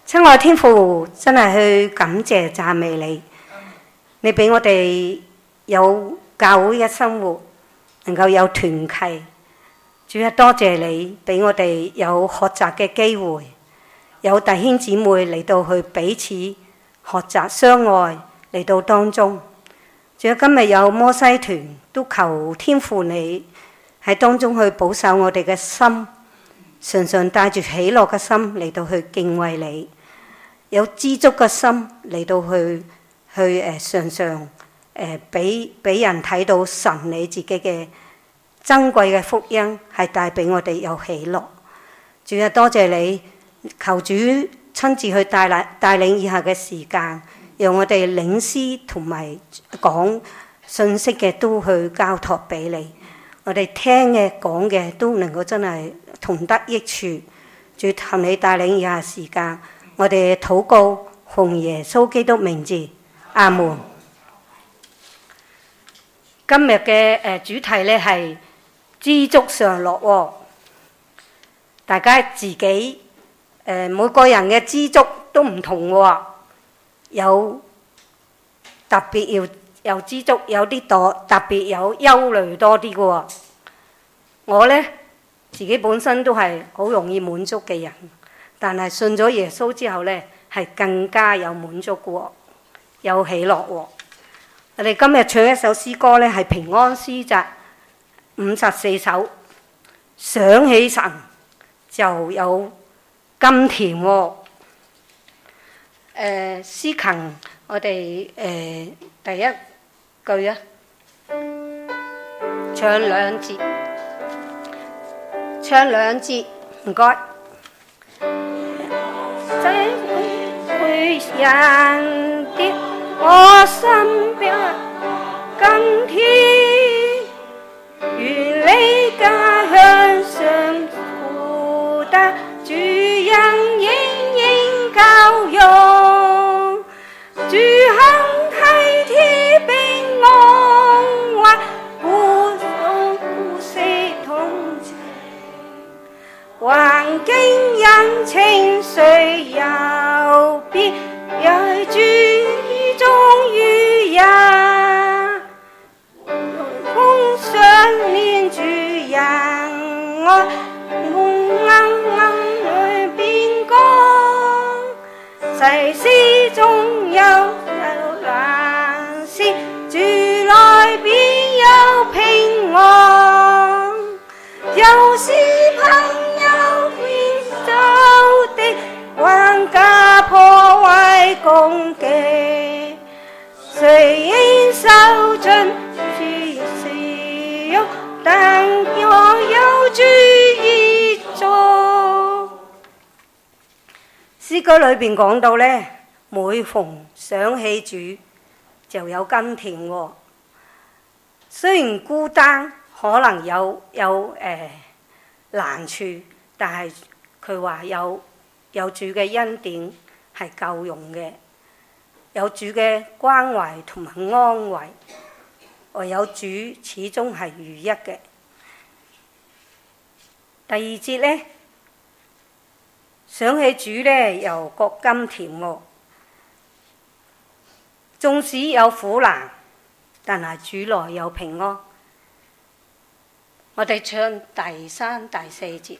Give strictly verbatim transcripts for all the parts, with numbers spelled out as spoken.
親愛天父，真係去感謝讚美你，你俾我哋有教會嘅生活，能夠有團契。主啊，多謝你俾我哋有學習嘅機會，有弟兄姊妹嚟到去彼此學習相愛嚟到當中。主啊，今日有摩西團，都求天父你喺當中去保守我哋嘅心，常常帶住喜樂嘅心嚟到去敬畏你，有知足嘅心嚟到去去誒、呃、常常誒俾俾人睇到神你自己嘅珍貴嘅福音係帶俾我哋有喜樂。主啊，多謝你，求主親自去帶領帶領以下嘅時間，讓我哋領詩同埋講信息嘅都去交託俾你，我哋聽嘅講嘅都能夠真係同得益處。主，求你帶領以下時間，我哋禱告奉耶穌基督名字，阿門。今日嘅誒主題咧係知足常樂喎，大家自己誒、呃、每個人嘅知足都唔同喎，有特別要有知足，有啲多特別有憂慮多啲嘅喎。我咧自己本身都係好容易滿足嘅人，但係信咗耶穌之後咧係更加有滿足嘅喎，有喜樂喎。我哋今日唱一首詩歌咧係平安詩集五十四首，想起神就有甘甜喎。誒、呃、詩琴我哋誒、呃、第一句啊，唱兩節，唱兩節，唔該。在會人的我身邊甘甜，願你家鄉上負擔，主人應應教育，主肯體貼並安慰，互相互惜同情，環境人情雖有別，也主忠於人，奉上念主人愛，蒙恩恩裏邊講，世事中有有難事，主內邊有平安，有時朋友變走的，還家破壞攻擊，雖應受盡是是辱，但我有主依助。詩歌裏邊講到呢，每逢想起主就有甘甜喎。雖然孤單，可能有有誒、呃、難處，但係佢話有有主嘅恩典係夠用嘅，有主嘅關懷同埋安慰，唯有主始終係如一嘅。第二節呢，想起主呢又覺甘甜喎。縱使有苦難，但係主內有平安。我哋唱第三、第四節。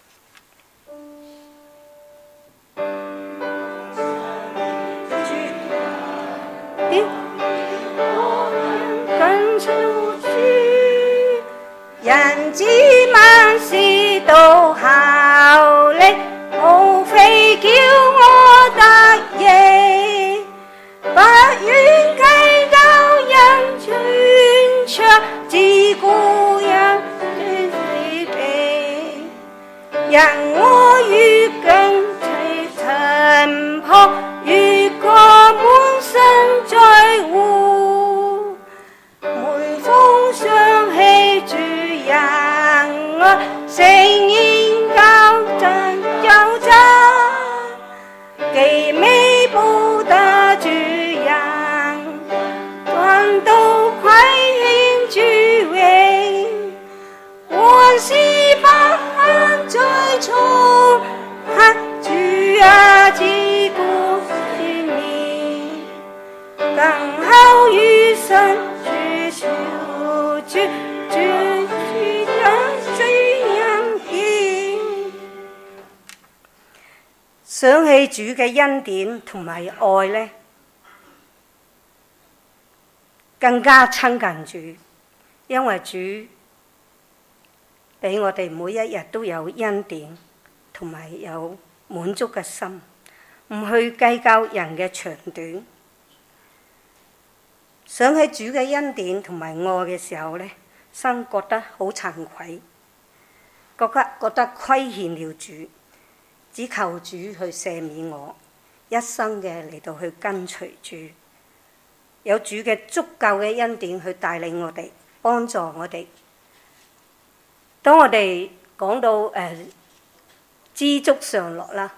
人之萬事都效力，無非叫我得益。不願計較人穿插，自顧人斷死地。人我愈更其塵破，愈覺滿身在乎。每逢想起主人愛，誠然交真有真，既未報答主人，斷都虧欠主榮，還是不肯再重恨主啊！ 想起主嘅恩典同埋愛呢，更加親近主，因為主俾我哋每一日都有恩典同埋有滿足嘅心，唔去計較人嘅長短。想起主嘅恩典同埋愛嘅時候呢，心覺得好慚愧，覺得覺得虧欠了主，只求主去赦免我，一生嘅嚟到去跟隨主，有主嘅足夠嘅恩典去帶領我哋，幫助我哋。當我哋講到誒、呃、知足常樂啦，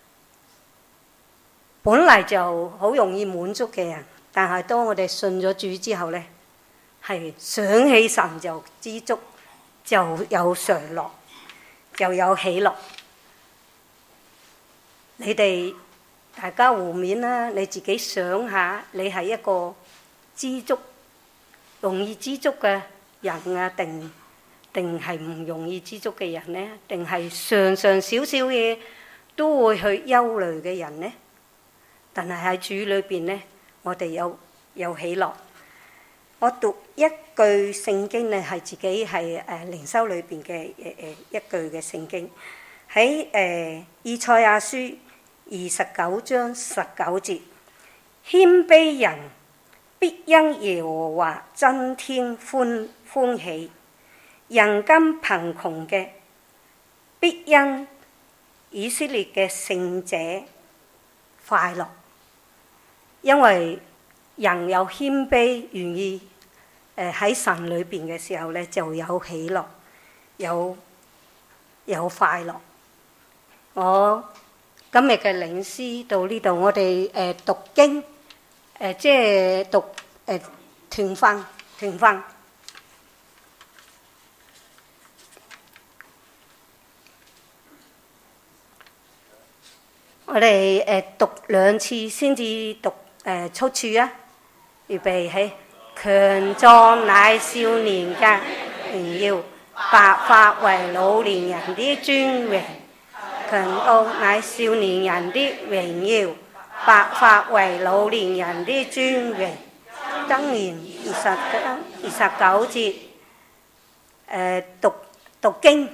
本嚟就好容易滿足嘅人，但係當我哋信咗主之後呢，係想起神就知足，就有常樂，就有喜樂。你哋大家互勉啦，你自己想下，你係一個知足、容易知足嘅人啊，定定係唔容易知足嘅人呢？定係常常少少嘢都會去憂慮嘅人呢？但係喺主裏邊呢，我哋有有喜樂。我讀一句聖經呢，係自己係誒靈修裏邊嘅誒誒一句嘅聖經，喺誒以賽亞書二十九章十九節，謙卑人必因耶和華增添歡歡喜，人間貧窮嘅必因以色列嘅聖者快樂，因為人有謙卑，願意誒喺神裏邊嘅時候咧，就有喜樂，有有快樂。我今日嘅領詩到呢度，我哋誒讀經誒，即係讀誒團訓團訓。我哋誒讀兩次先至讀誒出處啊！預備起，強壯乃少年嘅榮耀，白髮為老年人的尊榮。強壯乃少年人的榮耀，白髮為老年人的尊榮。箴言二十章二十九節，誒讀讀經，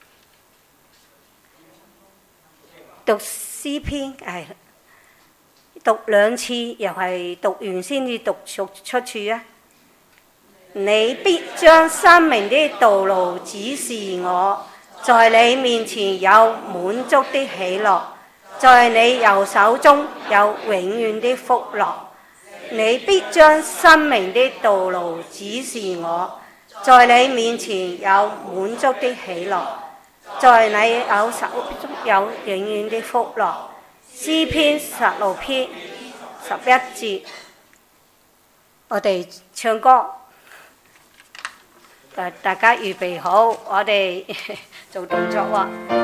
讀詩篇係讀兩次，又係讀完先至讀出出處啊！你必將生命的道路指示我，在你面前有滿足的喜樂，在你右手中有永遠的福樂。你必將生命的道路指示我，在你面前有滿足的喜樂，在你右手中有永遠的福樂。詩篇十六篇十一節，我哋唱歌，大家預備好，我哋做動作喎。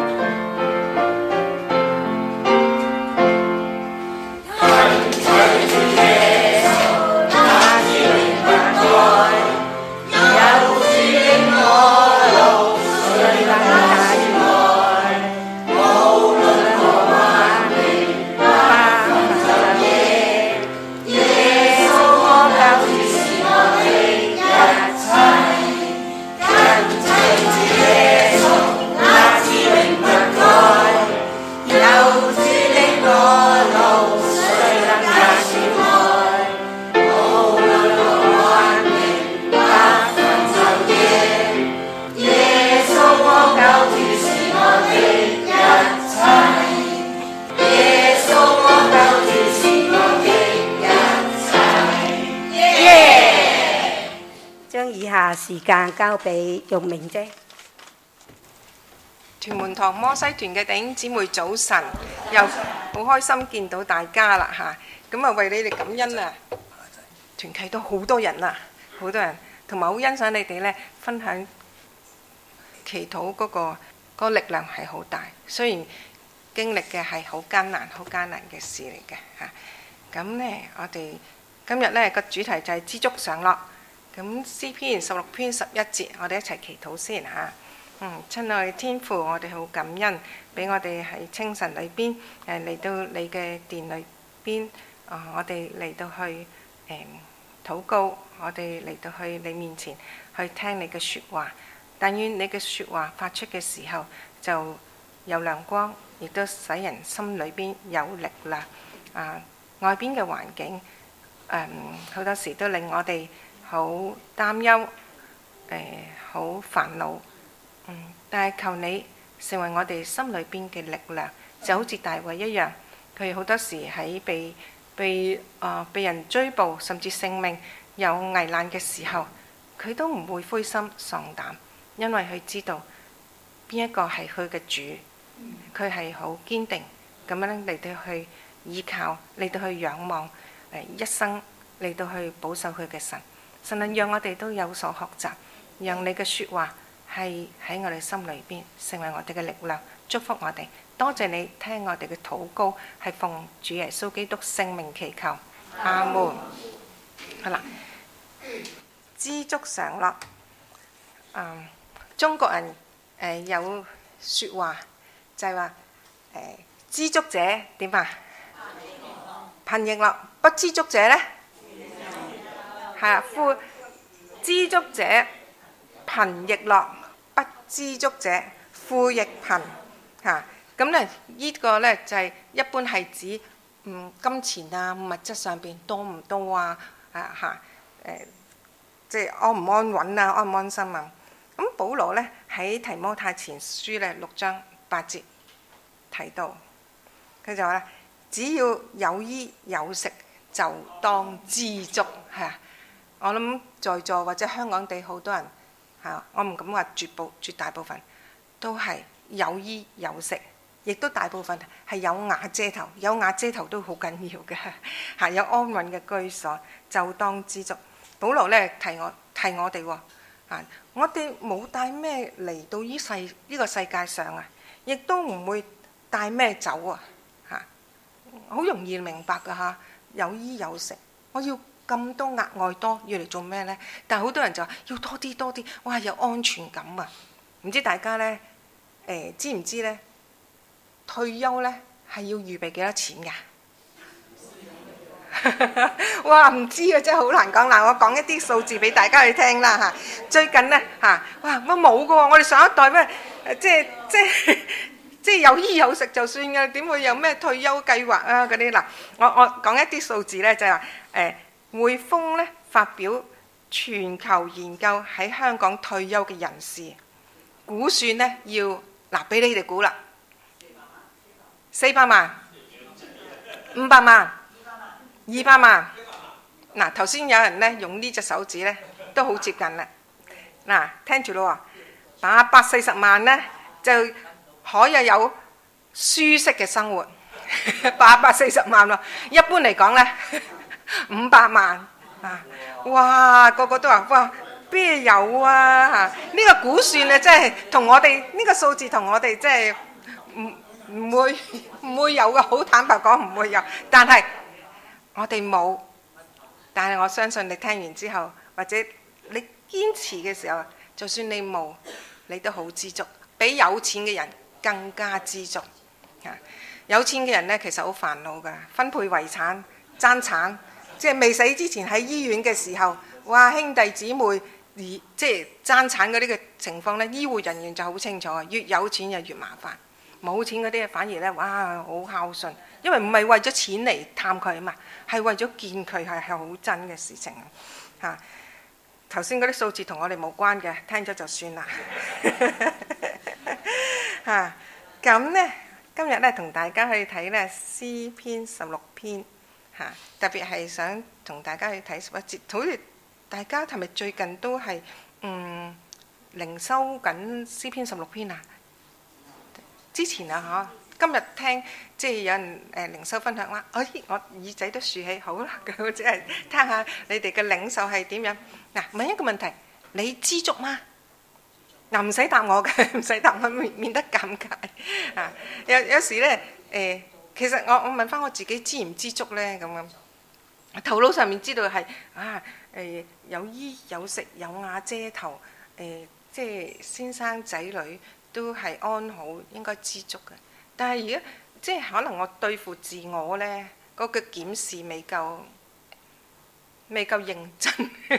時間交俾玉明姐。 屯門堂摩西團嘅弟兄姊妹早晨，又好開心見到大家啦嚇！咁啊為你哋感恩啊，團契都好多人啊，好多人，同埋好欣賞你哋咧分享祈禱嗰個嗰個力量係好大，雖然經歷嘅係好艱難、好艱難嘅事嚟嘅嚇。咁咧，我哋今日咧個主題就係知足常樂。咁詩篇十六篇十一節，我哋一齊祈禱先嚇。 嗯，親愛天父，我哋好感恩，俾我哋喺清晨裏邊誒嚟到你嘅殿裏邊，啊、呃，我哋嚟到去誒、呃、禱告，我哋嚟到去你面前去聽你嘅説話。但願你嘅説話發出嘅時候就有亮光，亦都使人心裏邊有力量。啊、呃，外邊嘅環境誒好、呃、多時都令我哋好擔憂，誒好煩惱。嗯，但係求你成為我哋心裏邊嘅力量，就好似大衛一樣，佢好多時喺被被啊、呃、被人追捕，甚至性命有危難嘅時候，佢都唔會灰心喪膽，因為佢知道邊一個係佢嘅主，佢係好堅定咁樣嚟到去依靠，嚟到去仰望，誒一生嚟到去保守佢嘅神。神能讓我哋都有所學習，讓你嘅説話係喺我哋心裏邊成為我哋嘅力量，祝福我哋。多謝你聽我哋嘅禱告，係奉主耶穌基督聖名祈求，阿門。好啦，知足常樂。嗯，中國人誒、呃、有説話就係話誒知足者點啊？貧亦樂，不知足者呢？係啊，富知足者貧亦樂，不知足者富亦貧嚇。咁咧，呢個咧就係一般係指嗯金錢啊、物質上邊多唔多啊啊嚇誒，即係安唔安穩啊、安唔安心啊。咁保羅咧喺提摩太前書咧六章八節提到，佢就話咧：只要有衣有食，就當知足係啊。我諗在座或者香港地好多人嚇，我唔敢話絕部絕大部分都係有衣有食，亦都大部分係有瓦遮頭，有瓦遮頭都好緊要嘅嚇，有安穩嘅居所就當知足。保羅咧提我提我哋喎啊，我哋冇帶咩嚟到呢世呢個世界上啊，亦都唔會帶咩走啊嚇，好容易明白㗎嚇，有衣有食，我要咁多額外多要嚟做咩呢？但係好多人就話要多啲多啲，哇有安全感啊！唔知大家呢，誒、呃、知唔知呢？退休呢係要預備幾多錢㗎？哇唔知啊，真係好難講。嗱，我講一啲數字俾大家去聽啦嚇。最近呢，嚇，哇乜冇㗎喎！我哋上一代咩即係即係即係有衣有食就算㗎，點會有咩退休計劃啊嗰啲嗱？我我講一啲數字呢，就係話誒。匯豐咧發表全球研究喺香港退休嘅人士估算咧要嗱俾你哋估啦，四百萬、五百萬、二百萬。嗱頭先有人咧用呢隻手指咧都好接近啦。嗱聽住咯喎，八百四十萬咧就可以有舒適嘅生活，八百四十萬喎。一般嚟講咧。五百萬啊！哇，個個都話哇，邊有啊嚇？呢個估算啊，真係同我哋呢個數字同我哋真係唔唔會唔會有嘅。好坦白講唔會有，但係我哋冇。但係我相信你聽完之後，或者你堅持嘅時候，就算你冇，你都好知足，比有錢嘅人更加知足啊！有錢嘅人呢，其實好煩惱㗎，分配遺產、爭產。即係未死之前喺醫院嘅時候，哇兄弟姊妹而即係爭產嗰啲嘅情況咧，醫護人員就好清楚，越有錢就越麻煩。冇錢嗰啲反而咧，哇好孝順，因為唔係為咗錢嚟探佢啊嘛，係為咗見佢係係好真嘅事情啊！頭先嗰啲數字同我哋冇關嘅，聽咗就算啦。嚇咁咧，今日咧同大家去睇咧詩篇十六篇。嚇！特別係想同大家去睇十一節，好似大家係咪最近都係嗯靈修緊詩篇十六篇啊？之前啊嚇，今日聽即係有人誒靈修分享啦，哎我耳仔都豎起，好啦，咁即係聽下你哋嘅領受係點樣？嗱，問一個問題，你知足嗎？嗱，唔使答我嘅，唔使答我，免免得尷尬啊！有有時咧誒。其實我我問翻我自己知唔知足呢？咁樣頭腦上面知道係啊誒有衣有食有瓦遮頭誒， 即係先生仔女都係安好，應該知足嘅。但係而家即係可能我對付自我呢，嗰個檢視未夠未夠認真。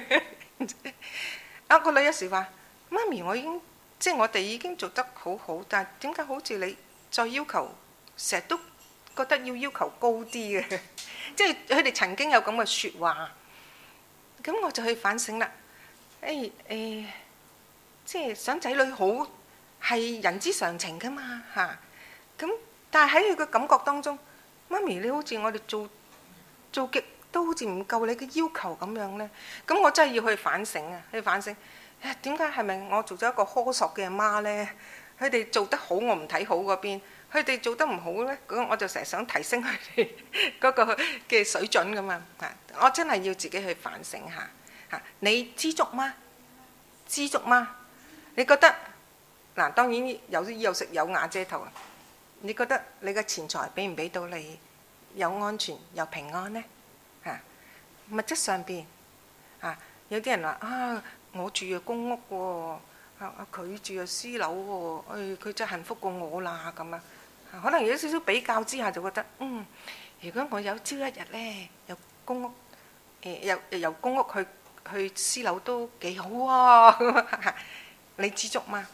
啊個女有時話：媽咪，我已經即係我哋已經做得好好，但係點解好似你再要求，成日都覺得要要求高啲嘅？即係佢哋曾經有咁嘅説話，咁我就去反省啦。誒誒，即係想仔女好係人之常情噶嘛嚇。咁但係喺佢嘅感覺當中，媽咪你好似我哋做做極都好似唔夠你嘅要求咁樣咧。咁我真係要去反省啊，去反省。誒點解係咪我做咗一個苛索嘅阿媽咧？佢哋做得好，我唔睇好嗰邊；佢哋做得唔好咧，咁我就成日想提升佢哋嗰個嘅水準噶嘛嚇。我真係要自己去反省下嚇。你知足嗎？知足嗎？你覺得嗱？當然有啲有食有瓦遮頭啊。你覺得你嘅錢財俾唔俾到你有安全有平安呢？嚇，物質上邊啊，有啲人話啊，我住嘅公屋喎，啊佢住嘅私樓喎，誒佢真係幸福過我啦咁啊。可能有少少比較之下就覺得，嗯，如果我有朝一日咧，由公屋誒由由公屋去去私樓都幾好喎。你知足嗎？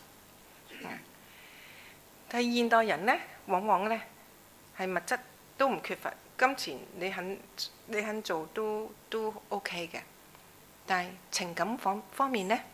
但係現代人咧，往往咧係物質都唔缺乏，金錢你肯你肯做都都 OK 嘅。但係情感方方面咧，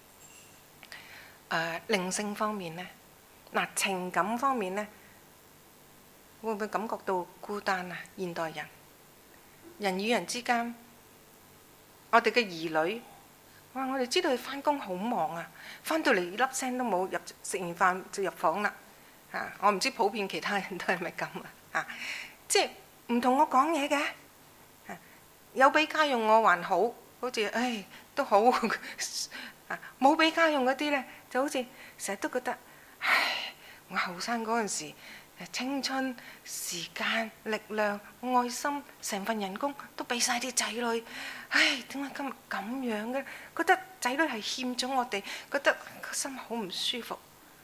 誒靈性方面咧，嗱情感方面咧，會唔會感覺到孤單啊？現代人人與人之間，我哋嘅兒女，哇！我哋知道佢翻工好忙啊，翻到嚟粒聲都冇，入食完飯就入房啦。啊！我唔知普遍其他人都係咪咁啊？啊！即係唔同我講嘢嘅，啊有俾家用我還好，好似唉都好啊！冇俾家用嗰啲咧，就好似成日都覺得唉，我後生嗰陣時，青春、時間、力量、愛心，成份人工都俾曬啲仔女，唉點解今日咁樣嘅？覺得仔女係欠咗我哋，覺得個心好唔舒服。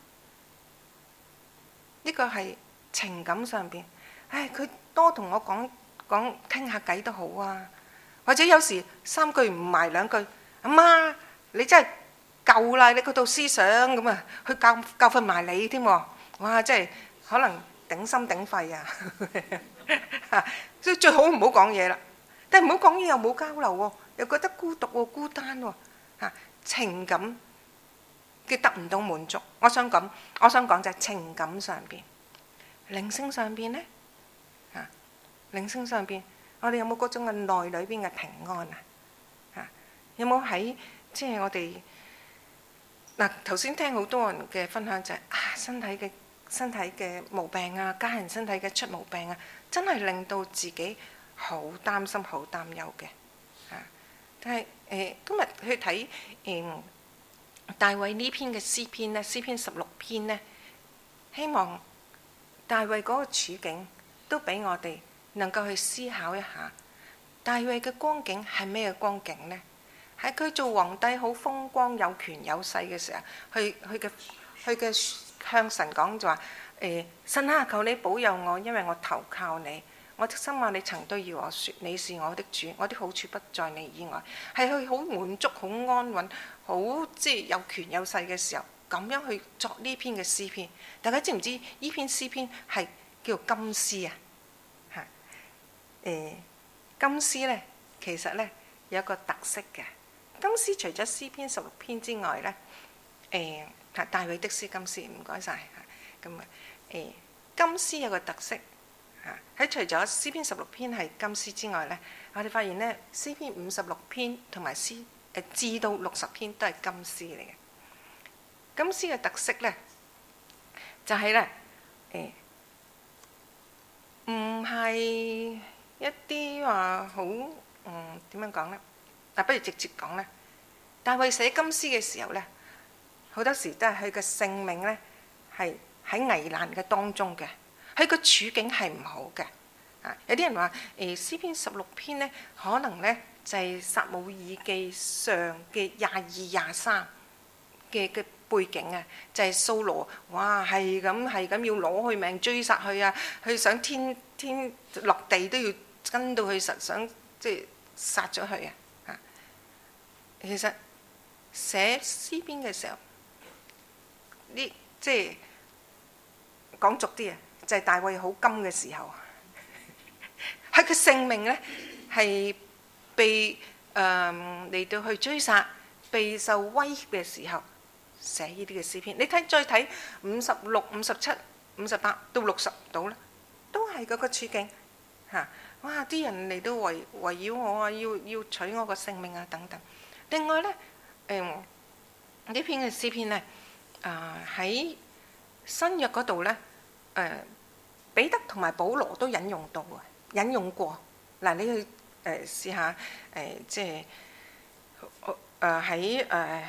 呢個係情感上邊，唉，佢多同我講講傾下偈都好啊，或者有時三句唔埋兩句，阿媽你真係夠啦，你嗰套思想咁啊，去教教訓埋你添喎，哇！真係可能頂心頂肺啊，所以最好唔好講嘢啦。但係唔好講嘢又冇交流喎，又覺得孤獨喎、孤單喎，嚇情感嘅得唔到滿足。我想講，我想講就係情感上邊，靈性上邊咧，嚇靈性上邊，我哋有冇嗰種嘅內裏邊嘅平安啊？嚇有冇喺即係我哋嗱頭先聽好多人嘅分享就係啊身體嘅身體嘅毛病啊，家人身體嘅出毛病啊，真係令到自己好擔心、好擔憂嘅嚇。但係誒今日去睇誒大衛呢篇嘅詩篇咧，詩篇十六篇咧，希望大衛嗰個處境都俾我哋能夠去思考一下，大衛嘅光景係咩光景呢？喺佢做皇帝好風光有權有勢嘅時候，佢佢嘅佢嘅向神講就話誒神啊，求你保佑我，因為我投靠你。我的心啊，你曾對住我説，你是我的主，我的好處不在你以外。係佢好滿足、好安穩、好即係有權有勢嘅時候，咁樣去作呢篇嘅詩篇。大家知唔知呢篇詩篇係叫做金詩啊？嚇誒金詩咧，其實咧有一個特色嘅。金詩除咗詩篇十六篇之外咧，誒、呃、大衛的詩金詩，唔該晒。咁啊誒金詩有個特色。喺除咗詩篇十六篇係金詩之外咧，我哋發現咧詩篇五十六篇同埋詩誒至到六十篇都係金詩嚟嘅。金詩嘅特色咧就係咧誒唔係一啲話好嗯點樣講咧？嗱，不如直接講咧。大衛寫金詩嘅時候咧，好多時都係佢嘅性命咧係喺危難嘅當中嘅。佢個處境係唔好嘅，啊有啲人話誒詩篇十六篇咧，可能咧就係撒母耳記上嘅廿二廿三嘅嘅背景啊，就係掃羅，哇，係咁係咁要攞佢命追殺佢啊，佢想天天落地都要跟到佢實想即係殺咗佢啊！嚇，其實寫詩篇嘅時候，呢即係講俗啲啊，就係大衛好金嘅時候，佢嘅性命咧係被誒嚟到去追殺、備受威脅嘅時候。寫呢啲嘅詩篇，你睇再睇五十六、五十七、五十八到六十度啦，都係嗰個處境嚇。哇！啲人嚟到圍圍繞我啊，要要取我個性命啊等等。另外咧，誒呢篇嘅詩篇咧，啊喺新約嗰度咧，誒彼得同埋保羅都引用到啊，引用過嗱。你去誒試下誒，即係誒喺誒。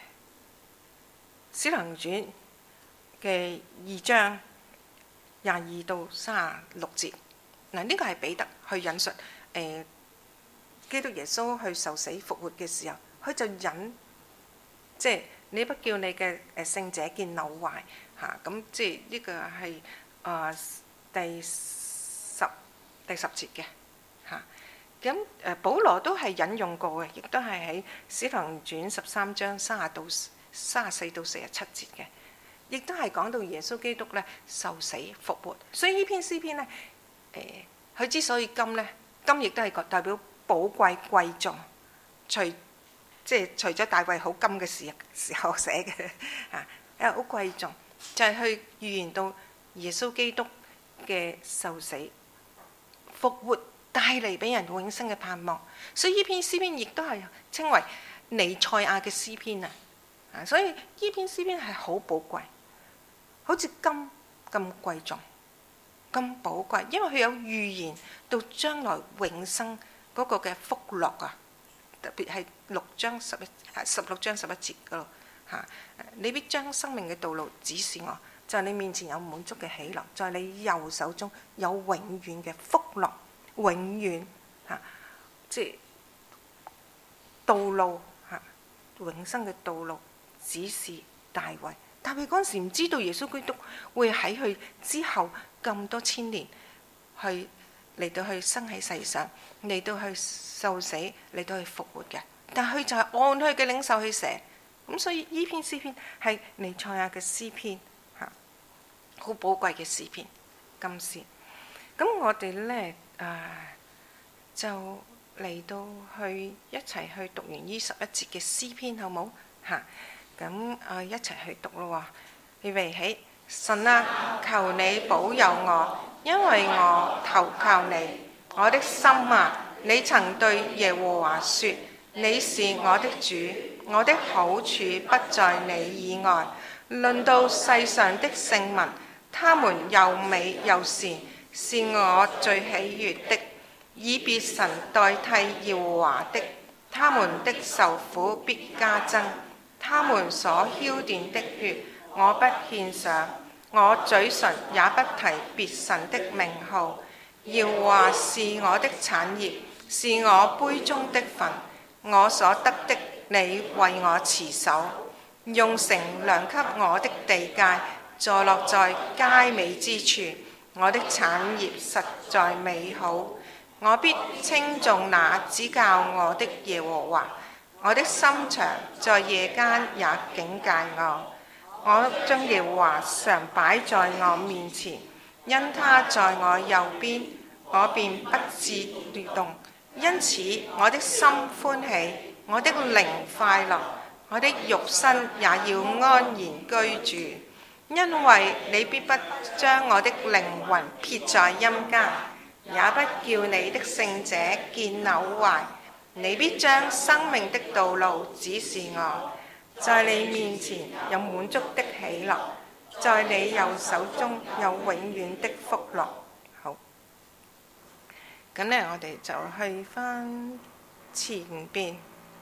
使徒行傳嘅二章廿二到三十六節，嗱呢個係彼得去引述誒、呃、基督耶穌去受死復活嘅時候，佢就引即係你不叫你嘅誒聖者見朽壞嚇，咁、啊、即係呢個係啊、呃、第十第十節嘅嚇。咁、啊、誒保羅都係引用過嘅，亦都係喺使徒行傳十三章三十到三十四到四十七節嘅，亦都係講到耶穌基督咧受死復活。所以呢篇詩篇咧，誒、呃、佢之所以金咧，金亦都係代表寶貴貴重。除即係除咗大衛好金嘅時時候寫嘅啊，因為好貴重，就係、是、去預言到耶穌基督嘅受死復活帶嚟俾人永生嘅盼望。所以呢篇詩篇亦都係稱為彌賽亞嘅詩篇啊。所以呢篇詩篇係好寶貴，好似金咁貴重、咁寶貴，因為佢有預言到將來永生嗰個嘅福樂啊！特別係六章十一、十六章十一節嗰度嚇，你必將生命嘅道路指示我，在、就是、你面前有滿足嘅喜樂，在、就是、你右手中有永遠嘅福樂，永遠嚇，即係道路嚇，永生嘅道路。指示大衛，大衛嗰陣時唔知道耶穌基督會喺佢之後咁多千年去嚟到去生喺世上，嚟到去受死，嚟到去復活嘅。但係佢就係按佢嘅領受去寫，咁所以呢篇詩篇係彌賽亞嘅詩篇嚇，好寶貴嘅詩篇金詩。咁我哋咧誒就嚟到去一齊去讀完呢十一節嘅詩篇，好冇嚇？咁啊，一齊去讀咯喎！預備起，神啊，求你保佑我，因為我投靠你。我的心啊，你曾對耶和華說：你是我的主，我的好處不在你以外。論到世上的聖民，他們又美又善，是我最喜悅的。以別神代替耶和華的，他們的受苦必加增。他們所澆奠的血，我不獻上，我嘴唇也不提別神的名號。耶和華是我的產業，是我杯中的分，我所得的，你為我持守。用繩量給我的地界，坐落在佳美之處。我的產業實在美好，我必稱頌那指教我的耶和華。我的心腸在夜間也警戒我，我將耶和華常擺在我面前，因他在我右邊，我便不致跌動。因此我的心歡喜，我的靈快樂，我的肉身也要安然居住。因為你必不將我的靈魂撇在陰間，也不叫你的聖者見朽壞。你必將生命的道路指示我，在你面前有滿足的喜樂，在你右手中有永遠的福樂。好，咁呢，我哋就去返前邊。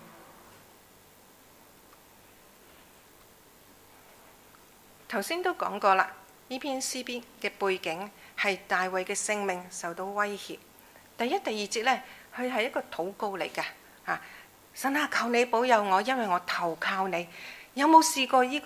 頭先都講過啦，呢篇詩篇嘅背景係大衛嘅性命受到威脅。第一、第二節呢，佢係一個禱告嚟㗎嚇，神啊，求你保佑我，因為我投靠你。有冇試過呢個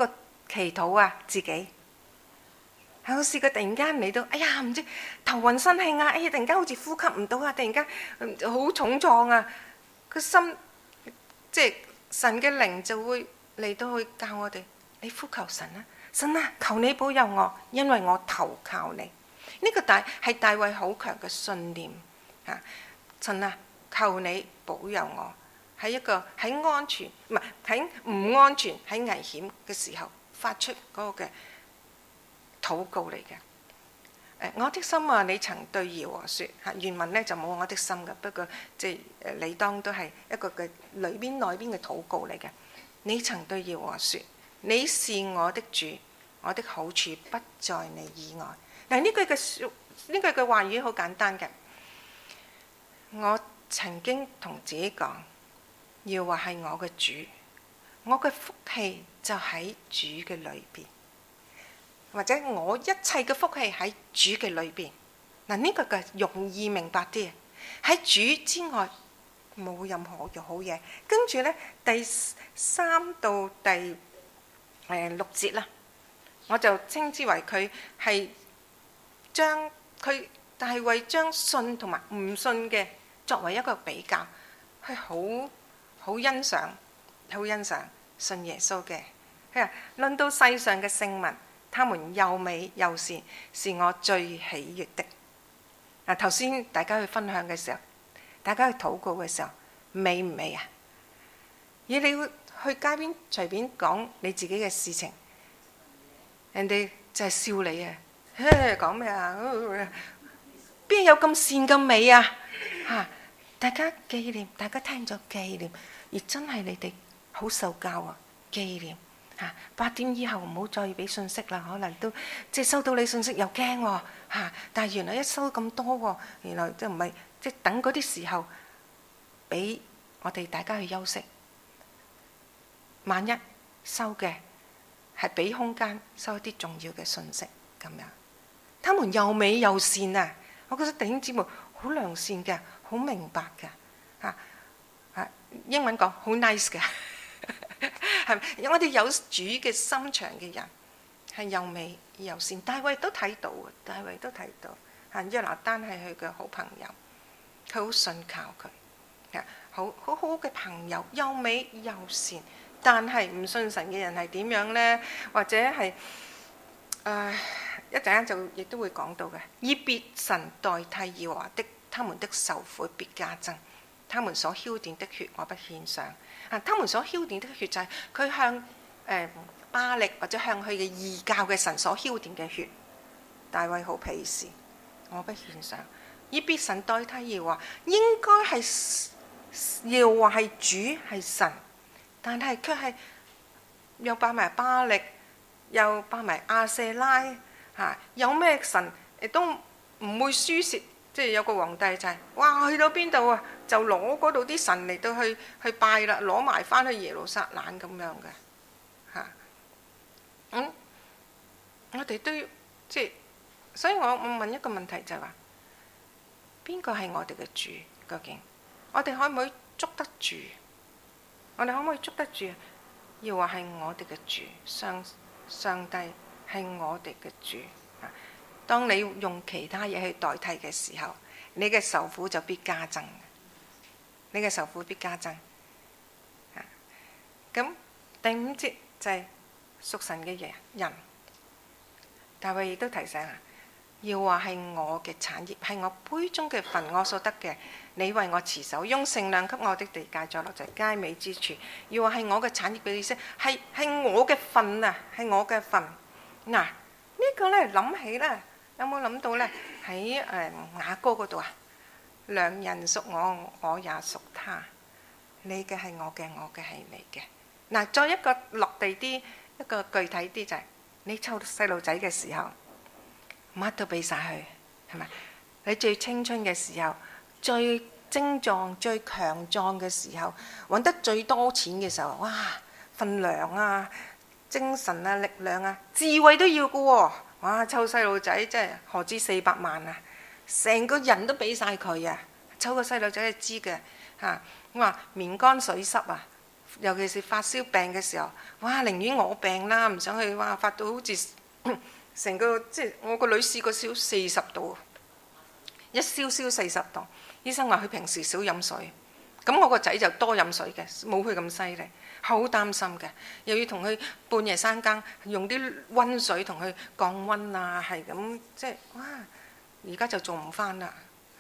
祈禱啊？自己有試過突然間嚟到，哎呀唔知頭暈身㷫啊，哎呀突然間好似呼吸唔到啊，突然間好重壯啊，個心即係神嘅靈就會嚟到去教我哋，你呼求神啊，神啊，求你保佑我，因為我投靠你。呢個大係大衛好強嘅信念啊！神啊，求你保佑我喺一個喺安全唔係喺唔安全喺危險嘅時候發出嗰個嘅禱告嚟嘅。誒，我的心啊，你曾對耶和華説嚇，原文咧就冇我的心嘅，不過即係誒理當都係一個嘅裏邊內邊嘅禱告嚟嘅。你曾對耶和華説，你是我的主，我的好處不在你以外。嗱，呢句嘅呢句嘅話語好簡單嘅。我曾經同自己講，要話係我嘅主，我嘅福氣就喺主嘅裏邊，或者我一切嘅福氣喺主嘅裏邊。嗱，呢個嘅容易明白啲，喺主之外冇任何嘅好嘢。跟住咧，第三到第誒、呃、六節啦，我就稱之為佢係將佢大衛將信同埋唔信嘅作為一個比較，佢好好欣賞，好欣賞信耶穌嘅。佢話：論到世上嘅聖民，他們又美又善，是我最喜悅的。嗱，頭先大家去分享嘅時候，大家去禱告嘅時候，美唔美啊？而你會去街邊隨便講你自己嘅事情，人哋就係笑你啊！講咩啊？邊有咁善咁美啊？嚇！大家紀念，大家聽咗紀念，而真係你哋好受教啊！紀念嚇，八點以後唔好再俾信息啦，可能都即係收到你信息又驚喎嚇。但係原來一收咁多喎，原來即係唔係即係等嗰啲時候俾我哋大家去休息。萬一收嘅係俾空間收一啲重要嘅信息咁樣。他們又美又善啊！我覺得弟兄姊妹好良善嘅，好明白嘅嚇嚇。英文講好 nice 嘅，係咪？我哋有主嘅心腸嘅人係又美又善。大衛都睇到啊，大衛都睇到嚇。約拿單係佢嘅好朋友，佢好信靠佢嚇，好好好嘅朋友，又美又善。但係唔信神嘅人係點樣咧？或者係誒？一陣間就亦都會講到嘅，以別神代替耶和華的，他們的愁苦必加增。他們所澆奠的血，我不獻上。啊，他們所澆奠的血就係佢向誒、呃、巴力或者向佢嘅異教嘅神所澆奠嘅血。大衛好鄙視，我不獻上。以別神代替耶和華，應該係耶和華係主係神，但係卻係又拜埋巴力，又拜埋亞舍拉。嚇！有咩神亦都唔會輸蝕，即係有個皇帝就係、是，哇！去到邊度啊，就攞嗰度啲神嚟到去去拜啦，攞埋翻去耶路撒冷咁樣嘅嚇。嗯，我哋都要即係，所以我我問一個問題就係、是、話，邊個係我哋嘅主？究竟我哋可唔可以捉得住？我哋可唔可以捉得住？要話係我哋嘅主，上上帝。係我哋嘅主。當你用其他嘢去代替嘅時候，你嘅受苦就必加增。你嘅受苦必加增。咁第五節就係屬神嘅嘢人。大衛亦都提醒啊，要話係我嘅產業，係我杯中嘅份，我所得嘅，你為我持守，用盛量給我的地界坐落在佳美之處。要話係我嘅產業嘅意思，係係我嘅份啊，係我嘅份。嗱，呢個咧諗起咧，有冇諗到咧？喺誒雅歌嗰度啊，良人屬我，我也屬他。你嘅係我嘅，我嘅係你嘅。嗱，再一個落地啲，一個具體啲就係你湊細路仔嘅時候，乜都俾晒佢，係咪？你最青春嘅時候，最精壯、最強壯嘅時候，揾得最多錢嘅時候，哇！份糧啊！精神啊、力量啊、智慧都要嘅喎，哇！湊細路仔真係何止四百萬啊，成個人都俾晒佢啊！湊個細路仔係知嘅嚇。我話面乾水濕啊， 尤其是發燒病嘅時候，哇！寧願我病啦，唔想去哇發到好似成個即係我個女試過燒四十度，一燒燒四十度。醫生話佢平時少飲水，咁我個仔就多飲水嘅，冇佢咁犀利，好擔心嘅，又要同佢半夜三更用啲溫水同佢降溫啊，係咁即係哇！而家就做唔翻啦。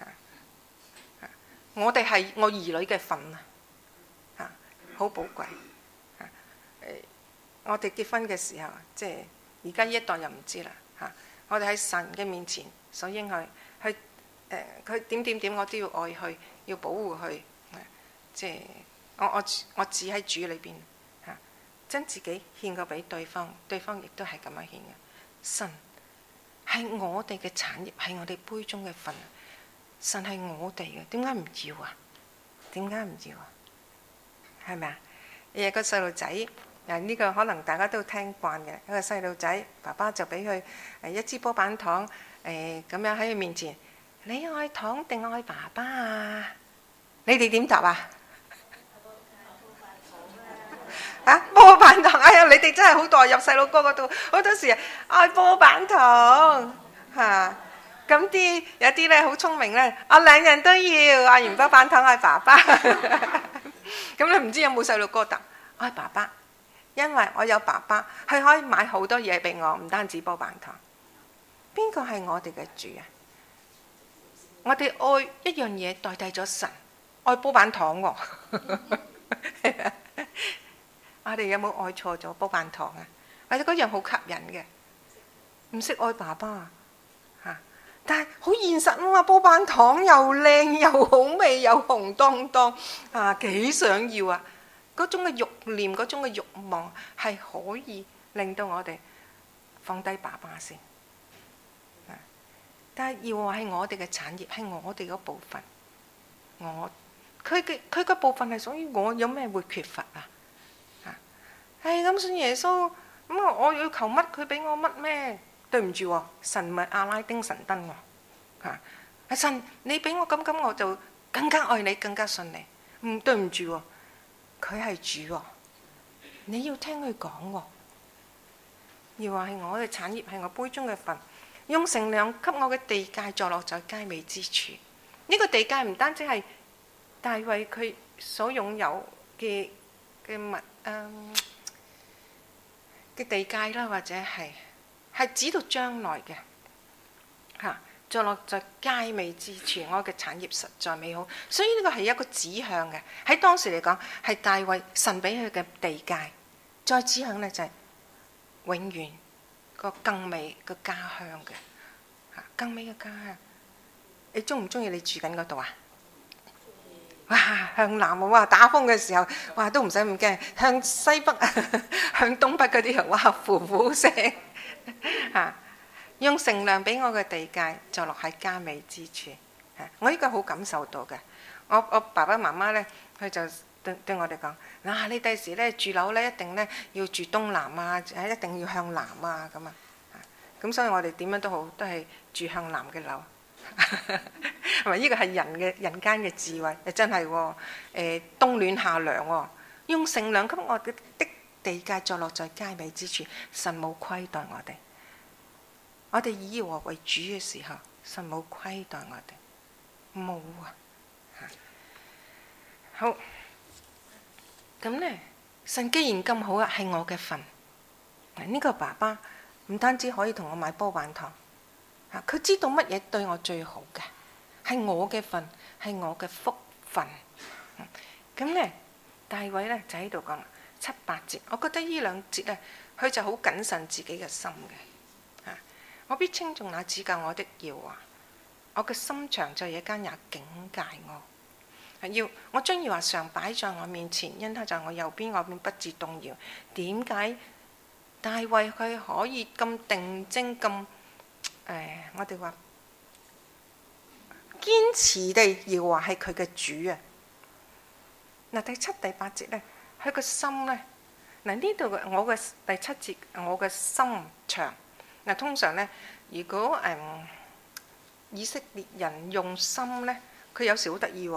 我哋係我兒女嘅份啊，嚇好寶貴嚇。誒，我哋結婚嘅時候，即係而家呢一代又唔知啦嚇。我哋喺神嘅面前所應許，去誒佢點點點，我都要愛佢，要保護佢。即係我我我只喺主裏邊嚇，將自己獻過俾對方，對方亦都係咁樣獻嘅。神係我哋嘅產業，係我哋杯中嘅份。神係我哋嘅，點解唔要啊？點解唔要啊？係咪啊？有個細路仔，嗱呢個可能大家都聽慣嘅，一個細路仔，爸爸就俾佢誒一支波板糖，誒咁樣喺佢面前，你愛糖定愛爸爸啊？你哋點答啊？啊波板糖，哎呀！你哋真係好代入細路哥嗰度，好多時愛波板糖嚇。咁啲有啲咧好聰明咧，我兩樣都要，愛完波板糖愛爸爸。咁你唔知有冇細路哥答愛爸爸，因為我有爸爸，佢可以買好多嘢俾我，唔單止波板糖。邊個係我哋嘅主啊？我哋愛一樣嘢代替咗神，愛波板糖喎。我哋有冇愛錯咗波板糖啊？或者嗰樣好吸引嘅，唔識愛爸爸啊？但係好現實啊嘛，波板糖又靚又好味又紅當當啊，幾想要啊！嗰種嘅慾念，嗰種嘅慾望係可以令到我哋放低爸爸先。但係要話係我哋嘅產業，係我哋嗰部分。我佢嘅佢個部分係屬於我，有咩會缺乏啊？啊，係咁信耶穌咁啊！我要求乜佢俾我乜咩？對唔住喎，神唔係阿拉丁神燈喎，嚇！阿神，你俾我咁咁，我就更加愛你，更加信你。唔對唔住喎，佢係主喎，你要聽佢講喎。要話係我嘅產業，係我杯中嘅份，用乘涼給我嘅地界坐落在佳美之處。呢個地界唔單止係大衛佢所擁有嘅嘅物誒嘅地界啦，或者係。係指到將來嘅嚇，坐落在佳美之處，我嘅產業實在美好。所以呢個係一個指向嘅，喺當時嚟講係大衛神俾佢嘅地界，再指向呢就係永遠個更美嘅家鄉嘅嚇，更美嘅家鄉。你中唔中意你住緊嗰度啊？哇！向南啊，哇！打風嘅時候，哇都唔使咁驚。向西北、向東北嗰啲人，哇呼呼聲。啊！用乘涼俾我嘅地界，坐落喺佳美之處。啊、我呢個好感受到嘅。我我爸爸媽媽咧，佢就對對我哋講：嗱、啊，你第時咧住樓咧，一定咧要住東南啊，一定要向南啊，咁啊。咁所以我哋點樣都好，都係住向南嘅樓。係咪？呢個係人嘅人間嘅智慧，誒真係喎、哦。誒、呃、冬暖夏涼喎、哦，用乘涼給我嘅的。地界坐落在佳美之處，神冇虧待我哋。我哋以耶和華為主嘅時候，神冇虧待我哋，冇啊。好，咁呢，神既然咁好啊，係我嘅份。呢、這個爸爸唔單止可以同我買波板糖，啊，佢知道乜嘢對我最好嘅，係我嘅份，係我嘅福分。咁呢，大衛呢就喺度講。七八節，我覺得呢兩節咧，佢就好謹慎自己嘅心嘅。啊，我必稱頌那指教我的耶和華，我嘅心腸在夜間也警戒我。要我將耶和華常擺在我面前，因他在我右邊，我便不致動搖。點解大衛佢可以咁定睛咁誒、呃？我哋話堅持地耶和華係佢嘅主啊！嗱，第七、第八節咧。佢個心咧，嗱呢度嘅我嘅第七節，我嘅心腸嗱，通常咧，如果誒、嗯、以色列人用心咧，佢有時好得意喎，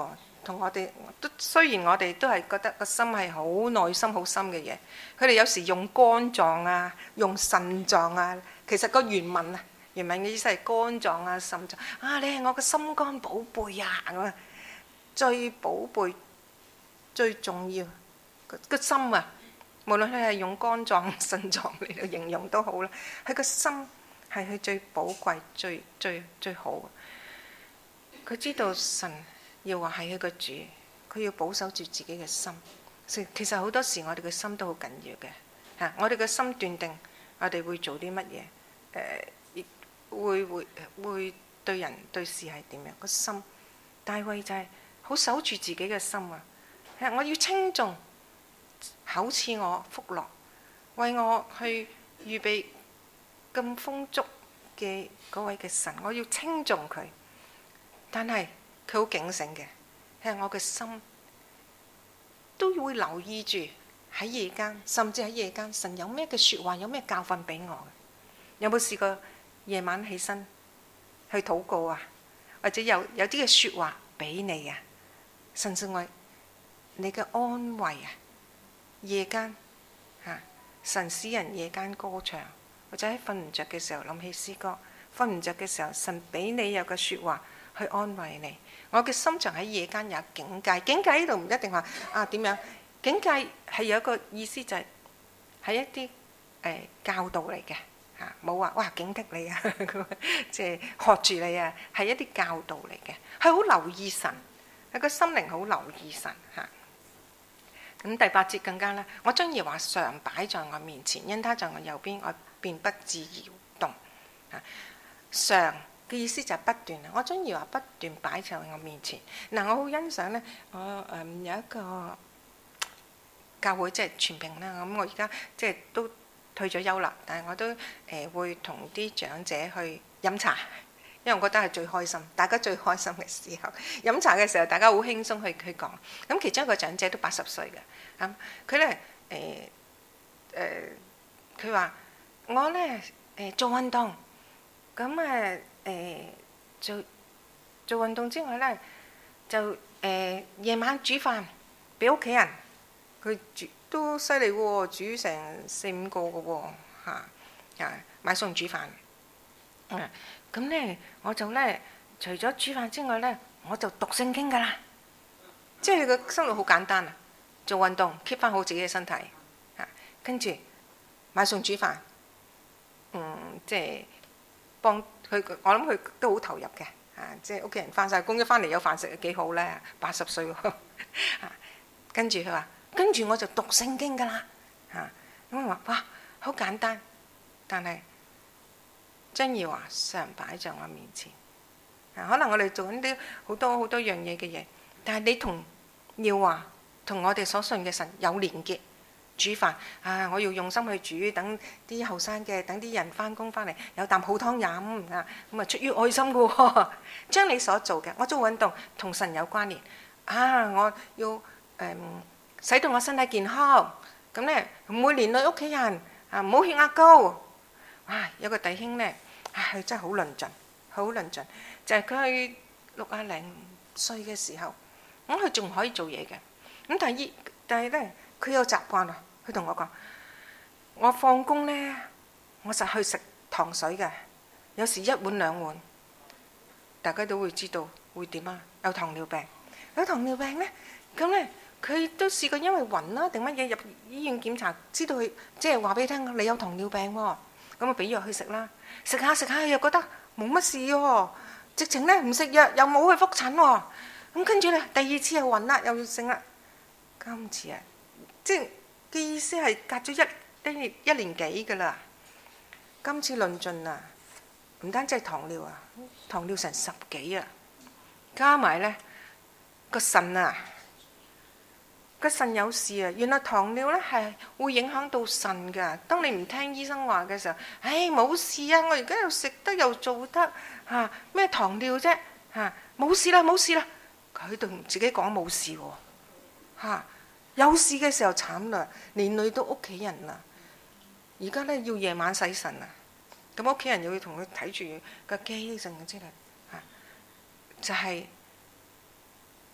同我哋都雖然我哋都係覺得個心係好內心好深嘅嘢，佢哋有時用肝臟啊，用腎臟啊，其實個原文啊，原文嘅意思係肝臟啊、腎臟啊，你係我嘅心肝寶貝啊咁啊，最寶貝、最重要個個心啊，無論佢係用肝臟、腎臟嚟到形容都好啦，佢個心係佢最寶貴、最最最好。佢知道神要話係佢個主，佢要保守住自己嘅心。其實好多時我哋嘅心都好緊要嘅嚇，我哋嘅心斷定我哋會做啲乜嘢，誒會會會對人對事係點樣個心。大衛就係好守住自己嘅心啊！我要稱頌口賜我福樂，為我去預備咁豐足嘅嗰位嘅神，我要稱頌佢。但係佢好警醒嘅，係我嘅心都會留意住喺夜間，甚至喺夜間，神有咩嘅説話，有咩教訓俾我。有冇試過夜晚起身去禱告啊？或者有有啲嘅説話俾你啊？甚至我你嘅安慰啊，夜間嚇神使人夜間歌唱，或者喺瞓唔着嘅時候諗起詩歌，瞓唔着嘅時候神俾你有個説話去安慰你。我嘅心腸喺夜間有警戒，警戒呢度唔一定話啊點樣，警戒係有一個意思，就係係一啲誒、呃、教導嚟嘅嚇，冇話哇警惕你啊，即係喝住你啊，係一啲教導嚟嘅，係好留意神，係個心靈好留意神嚇。咁、啊、第八節更加啦，我將耶和華常擺在我面前，因他在我右邊，我便不致搖動嚇。常嘅意思就係不斷啊！我將耶和華不斷擺在我面前。嗱，我好欣賞咧，我誒、嗯、有一個教會即係全平啦。咁我而家即係都退咗休啦，但係我都誒、呃、會同啲長者去飲茶，因為我覺得係最開心，大家最開心嘅時候。飲茶嘅時候，大家好輕鬆去去講。咁其中一個長者都八十歲嘅，咁佢咧誒誒，佢話、呃呃、我咧誒、呃、做運動，咁誒。誒、呃、做做運動之外咧，就誒、呃、夜晚煮飯俾屋企人，佢煮都犀利喎，煮成四五個嘅喎嚇啊！買餸煮飯，嗯咁咧我就咧除咗煮飯之外咧，我就讀聖經㗎啦。即係佢個生活好簡單啊，做運動 keep 翻好自己嘅身體嚇，跟住買餸煮飯，嗯即係幫。佢我諗佢都好投入嘅，啊！即係屋企人翻晒工，一翻嚟有飯食，幾好咧！八十歲喎，啊！跟住佢話，跟住我就讀聖經㗎啦，啊！咁我話哇，好簡單，但係將耶和華常擺在我面前，啊！可能我哋做緊啲好多好多樣嘢嘅嘢，但係你同耶和華同我哋所信嘅神有連結。煮飯啊！我要用心去煮，等啲後生嘅，等啲人翻工翻嚟有啖好湯飲啊！咁啊，出於愛心嘅喎，將你所做嘅，我做運動同神有關聯啊！我要誒、嗯、使到我身體健康，咁咧唔會連累屋企人啊！唔好血壓高啊！有個弟兄咧，啊佢真係好論盡，好論盡，就係佢六啊零歲嘅時候，咁佢仲可以做嘢嘅，咁但係依但係咧，佢有習慣啊！佢同我講：我放工咧，我實去食糖水嘅，有時一碗兩碗，大家都會知道會點啊？有糖尿病，有糖尿病咧，咁咧佢都試過因為暈啦定乜嘢入醫院檢查，知道佢即係話俾你聽，你有糖尿病喎，咁啊俾藥去食啦，食下食下又覺得冇乜事喎，直情咧唔食藥又冇去覆診喎，咁跟住咧第二次又暈啦，又要醒啦，今次啊，即係。嘅意思係隔咗一一一年幾㗎啦，今次論盡啊，唔單止係糖尿啊，糖尿成十幾啊，加埋咧個腎啊，個腎有事啊，原來糖尿咧係會影響到腎㗎。當你唔聽醫生話嘅時候，唉冇事啊，我而家又食得又做得嚇咩糖尿啫嚇，冇事啦冇事啦，佢同自己講冇事喎嚇。有事嘅時候慘啦，連累到屋企人啦。而家咧要夜晚洗腎啊，咁屋企人又要同佢睇住個機剩之類嚇，就係佢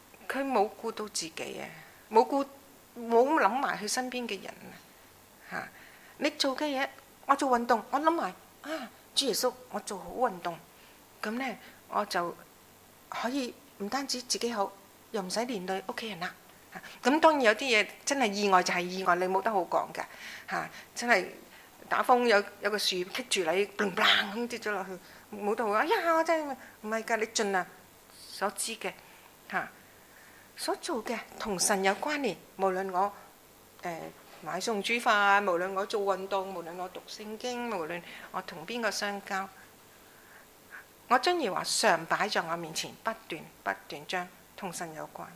佢冇顧到自己啊，冇顧冇諗埋佢身邊嘅人啊嚇。你做嘅嘢，我做運動，我諗埋啊，主耶穌，我做好運動，咁咧我就可以唔單止自己好，又唔使連累屋企人啦。咁當然有啲嘢真係意外就係意外，你冇得好講㗎嚇。真係打風有有個樹棘住你，砰砰咁跌咗落去，冇得好。哎呀，我真係唔係㗎，你盡量所知嘅嚇，所做嘅同神有關聯。無論我誒買餸煮飯，無論我做運動，無論我讀聖經，無論我同邊個相交，我將耶和華常擺在我面前，不斷不斷將同神有關。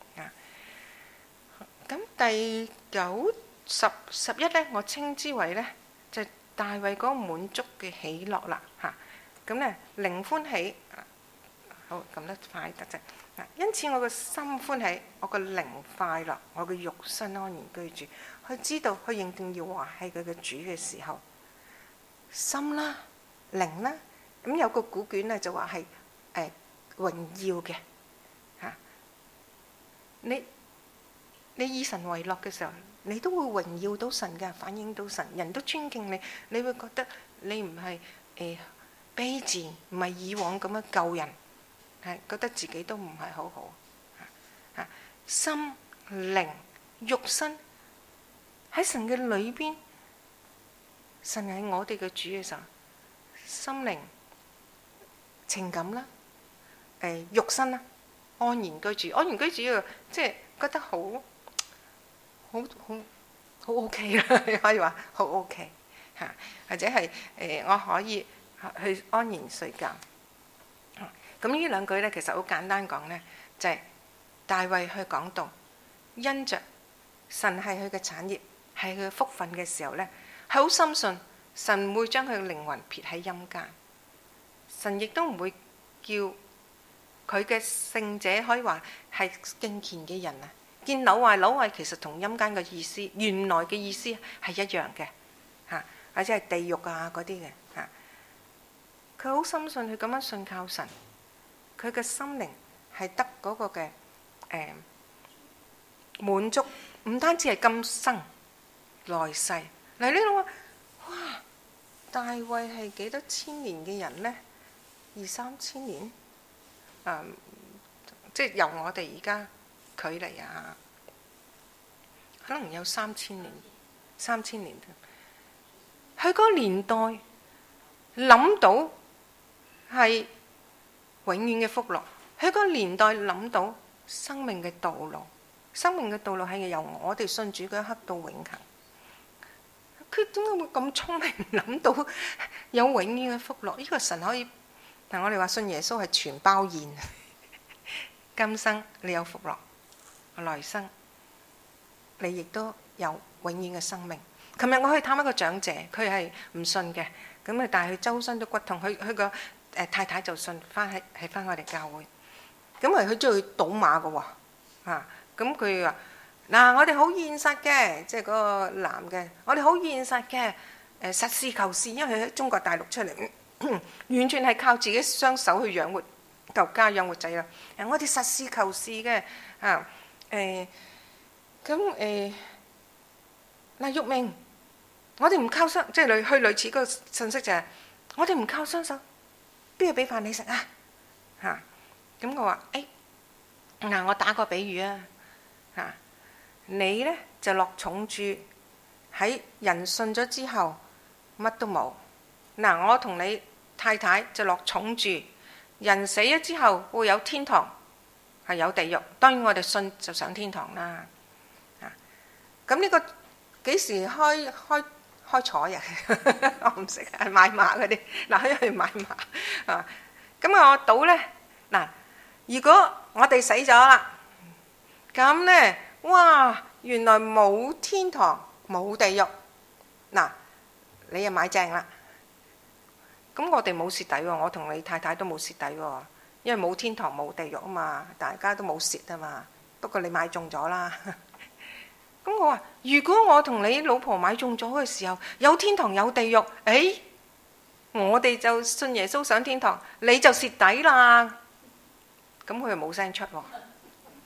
咁第九十十一咧，我稱之為咧就係大衛嗰個滿足嘅喜樂啦嚇。咁咧靈歡喜，好撳得快得啫。因此我個心歡喜，我個靈快樂，我個肉身安然居住。佢知道，佢認定耶和華係佢嘅主嘅時候，心啦靈啦，咁有個古卷咧就話係誒榮耀嘅嚇。你你以神為樂嘅時候，你都會榮耀到神嘅，反映到神，人都尊敬你，你會覺得你唔係誒卑賤，唔係以往咁樣救人，係覺得自己都唔係好好嚇。心靈肉身喺神嘅裏邊，神係我哋嘅主嘅時候，心靈情感啦，誒肉身啦，安然居住，安然居住啊，即係覺得好。好好好 OK 啦，你可以話好 OK 嚇，或者係誒我可以去安然睡覺。咁呢兩句咧，其實好簡單講咧，就係大衛去講到因着神係佢嘅產業，係佢嘅福分嘅時候咧，係好深信神唔會將佢嘅靈魂撇喺陰間，神亦都唔會叫佢嘅聖者可以話係敬虔嘅人啊。見朽壞，朽壞其實同陰間嘅意思，原來嘅意思係一樣嘅嚇，或者係地獄啊嗰啲嘅嚇。佢好深信佢咁樣信靠神，佢嘅心靈係得嗰個嘅誒滿足，唔單止係今生來世。嗱呢度話，哇！大衛係幾多千年嘅人呢？二三千年，誒，即係由我哋而家。距離啊，可能有三千年，三千年。佢嗰個年代諗到係永遠嘅福樂，佢嗰個年代諗到生命嘅道路，生命嘅道路係由我哋信主嗰一刻到永恆。佢點解會咁聰明諗到有永遠嘅福樂？呢個神可以，但我哋話信耶穌係全包宴，今生你有福樂。來生，你亦都有永遠嘅生命。琴日我去探一個長者，佢係唔信嘅，咁啊，但係佢周身都骨痛，佢佢個誒太太就信，翻喺係翻我哋教會。咁啊，佢中意賭馬嘅喎，啊，咁佢話嗱，我哋好現實嘅，即係嗰個男嘅，我哋好現實嘅，誒實事求是，因為佢喺中國大陸出嚟，完全係靠自己雙手去養活舊家養活仔啦。誒，我哋實事求是嘅，啊。誒咁誒嗱，玉明，我哋唔靠雙，即係類去類似嗰個信息就係，我哋唔靠雙手，邊個俾飯你食啊？嚇！咁我話誒嗱，我打個比喻啊嚇，你咧就落重注喺人信咗之後乜都冇，嗱我同你太太就落重注，人死咗之後會有天堂。係有地獄，當然我哋信就上天堂啦。啊，咁呢個幾時開開開彩呀？我唔識，係買馬嗰啲，嗱可以去買馬啊。咁啊，我賭咧嗱，如果我哋死咗啦，咁咧哇，原來冇天堂冇地獄，嗱你又買正啦。咁我哋冇蝕底喎，我同你太太都冇蝕底喎。因為冇天堂冇地獄啊嘛，大家都冇蝕啊嘛。不過你買中咗啦。咁我話：如果我同你老婆買中咗嘅時候，有天堂有地獄，誒，我哋就信耶穌上天堂，你就蝕底啦。咁佢又冇聲出喎。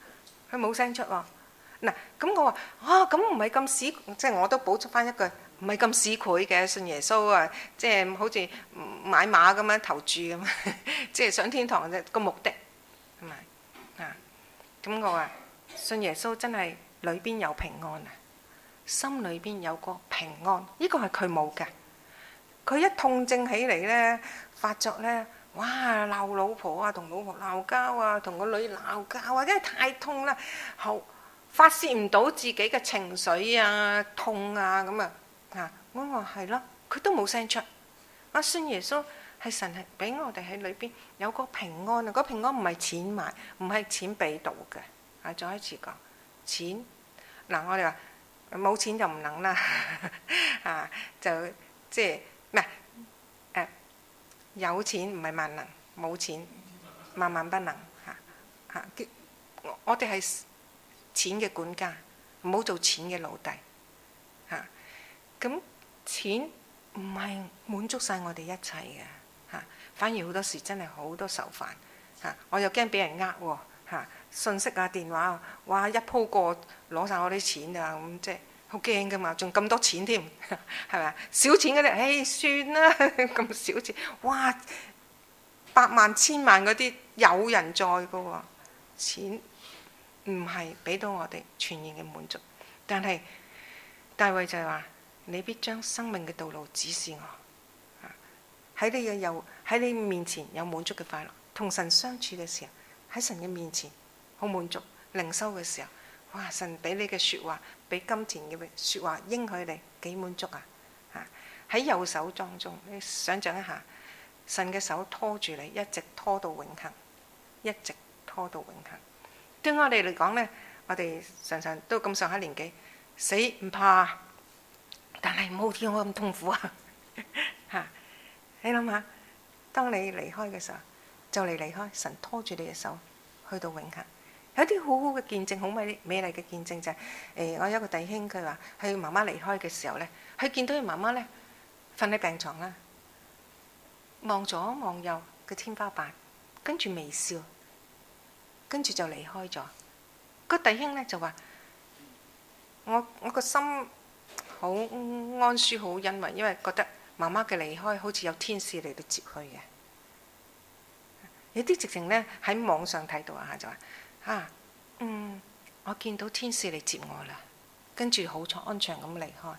佢冇聲出喎。嗱，咁我話啊，咁唔係咁市，即係我都補充翻一句，唔係咁市儈嘅信耶穌啊，即係好似買馬咁樣投注咁，即係上天堂嘅個目的係咪啊？咁我話信耶穌真係裏邊有平安啊，心裏邊有個平安，呢個係佢冇嘅。佢一痛症起嚟咧，發作咧，哇鬧老婆啊，同老婆鬧交啊，同個女鬧交啊，因為太痛啦，好發泄唔到自己嘅情緒啊，痛啊咁啊啊！我話係咯，佢都冇聲出。我信耶穌係神係俾我哋喺裏邊有個平安啊！嗰平安唔係錢買，唔係錢俾到嘅。啊，再一次講錢嗱，我哋話冇錢就唔能啦啊，就即係唔係誒有錢唔係萬能，冇錢萬萬不能嚇嚇。我我哋係錢嘅管家，唔好做錢嘅奴隸嚇。咁錢唔係滿足晒我哋一切嘅嚇，反而好多時真係好多愁煩嚇。我又驚俾人呃喎嚇，信息啊電話啊，哇一鋪過攞晒我啲錢啊咁，即係好驚噶嘛，仲咁多錢添係咪啊？少錢嗰啲，唉算啦咁少錢，哇百萬千萬嗰啲有人在噶喎，錢唔係俾到我哋全然嘅滿足。但係大衛就係話：你必將生命嘅道路指示我，喺你嘅有喺你面前有滿足嘅快樂。同神相處嘅時候，喺神嘅面前好滿足。靈修嘅時候，哇！神俾你嘅説話，俾金錢嘅説話應許你，幾滿足啊！嚇喺右手當中，你想象一下，神嘅手拖住你，一直拖到永恆，一直拖到永恆。對我哋嚟講呢，我哋常常都咁上下年紀，死唔怕，但係唔好似我咁痛苦啊！嚇，你諗下，當你離開嘅時候，就嚟離開，神拖住你嘅手去到永恆。有啲好好嘅見證，好美美麗嘅見證就係、是、誒，我有一個弟兄，佢話佢媽媽離開嘅時候咧，佢見到佢媽媽咧瞓喺病床啦，望左望右嘅天花板，跟住微笑，跟住就離開咗。個弟兄咧就話：我我個心好安舒，好欣慰，因為覺得媽媽嘅離開好似有天使嚟到接佢嘅。有啲直情咧喺網上睇到啊，就話。啊，嗯，我見到天使嚟接我啦，跟住好安詳咁離開。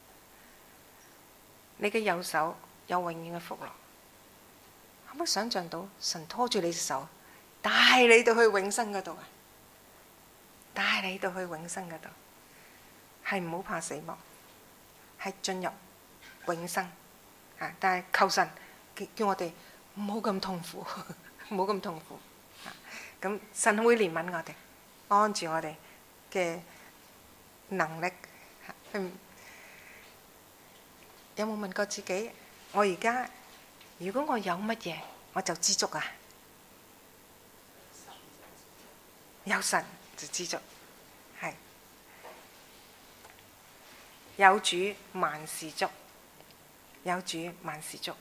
你嘅右手有永遠嘅福樂，可唔可以想像到神拖住你隻手，帶你到去永生嗰度啊？帶你到去永生嗰度，係唔好怕死亡，係進入永生啊！但係求神叫我哋唔好咁痛苦，唔好咁痛苦。咁神會憐憫我哋，按住我哋嘅能力。有冇問過自己？我而家如果我有乜嘢，我就知足啊！有神就知足，係有主萬事足，有主萬事足。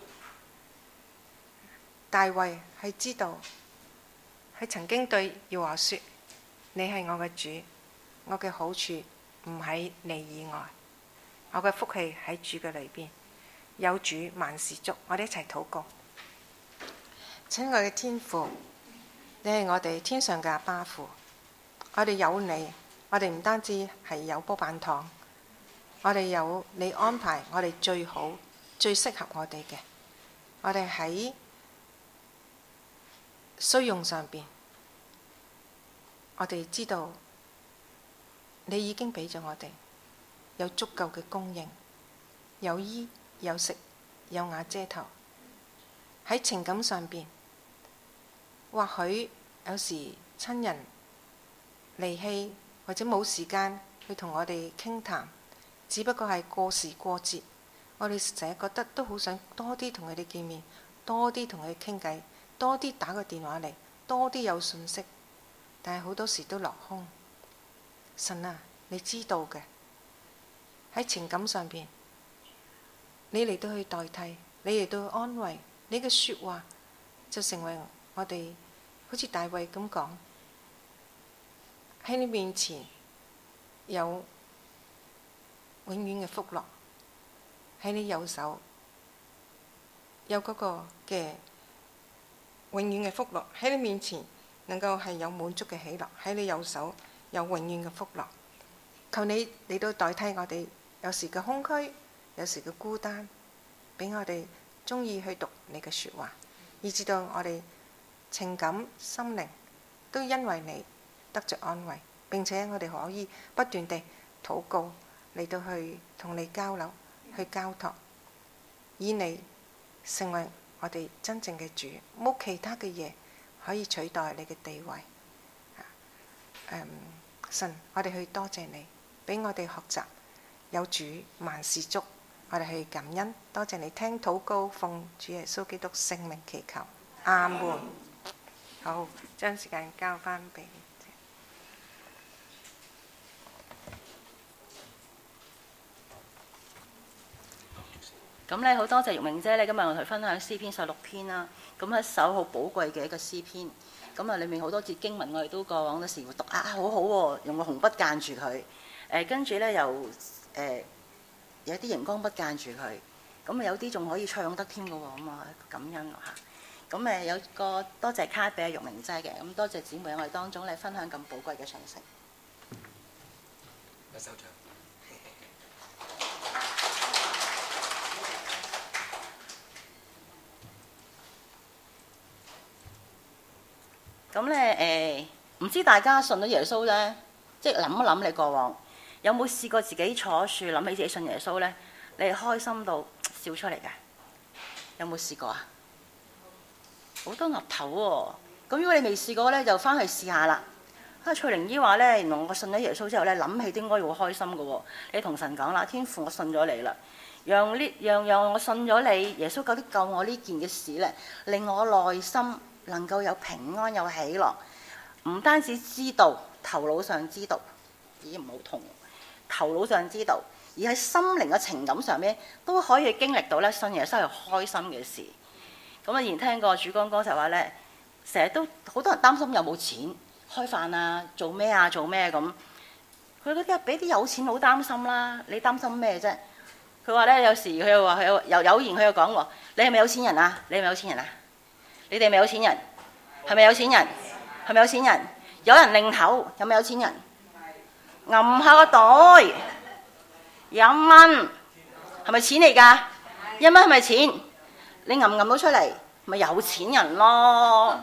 大衛係知道。佢曾經對耶和華說：你係我嘅主，我嘅好處唔喺你以外，我嘅福氣喺主嘅裏邊。有主萬事足，我哋一齊禱告。親愛嘅天父，你係我哋天上嘅阿爸父，我哋有你，我哋唔單止係有波板糖，我哋有你安排我哋最好、最適合我哋嘅，我哋喺需用上邊，我哋知道你已經俾咗我哋有足夠嘅供應，有衣有食有瓦遮頭。喺情感上邊，或許有時親人離棄或者冇時間去同我哋傾談，只不過係過時過節，我哋成日覺得都好想多啲同佢哋見面，多啲同佢哋傾偈，多啲打個電話嚟，多啲有信息，但係好多時都落空。神啊，你知道嘅，喺情感上邊，你嚟到去代替，你嚟到去安慰，你嘅説話就成為我哋好似大衛咁講， 喺你面前有永遠嘅福樂，喺你右手有嗰個嘅永遠嘅福樂，喺你面前能夠係有滿足嘅喜樂，喺你右手有永遠嘅福樂。求你嚟到代替我哋有時嘅空虛，有時嘅孤單，俾我哋鍾意去讀你嘅説話，以至到我哋情感心靈都因為你得着安慰，並且我哋可以不斷地禱告嚟到去同你交流，去交託，以你成為我哋真正嘅主，冇其他嘅嘢可以取代你嘅地位。嗯，神，我哋去多謝你，俾我哋學習有主萬事足，我哋去感恩，多謝你聽禱告，奉主耶穌基督聖名祈求，阿門。好，將時間交翻俾。 咁咧好多謝玉明姐咧，今日我同分享詩篇十六篇啦。咁一首好寶貴嘅一個詩篇。咁啊，裡面好多節經文我哋都過往嗰時會讀啊，好好喎、啊，用個紅筆間住佢。誒跟住咧又誒、呃、有啲熒光筆間住佢。咁啊有啲仲可以唱得添嘅喎，咁啊感恩嚇。咁誒有個多謝卡俾阿玉明姐嘅，咁多謝姊妹喺我哋當中咧分享咁寶貴嘅信息。 有手掌。 咁咧誒，唔知大家信咗耶穌咧，即係諗一諗你過往有冇試過自己坐樹諗起自己信耶穌咧？你係開心到笑出嚟嘅，有冇試過啊？好多岌頭喎！咁如果你未試過咧，就翻去試下啦。啊，翠玲姨話咧，原來我信咗耶穌之後咧，諗起都應該要開心嘅喎。你同神講啦，天父，我信咗你啦，讓呢讓讓我信咗你，耶穌究竟救我呢件嘅事咧，令我內心能夠有平安有喜樂，唔單止知道頭腦上知道，咦唔好痛，頭腦上知道，而喺心靈嘅情感上面都可以經歷到咧，信耶穌係開心嘅事。咁啊，以前聽過主光哥就話咧，成日都好多人擔心有冇錢開飯啊，做咩啊，做咩咁。佢嗰啲俾啲有錢佬擔心啦，你擔心咩啫？佢話咧，有時佢又話佢又有言，佢又講喎，你係咪有錢人啊？你係咪有錢人啊？你哋係咪有錢人？係咪有錢人？係咪有錢人？有人擰頭，有咪有錢人？揞下個袋，一蚊係咪錢嚟㗎？一蚊係咪錢？你揞唔揞到出嚟，咪有錢人咯。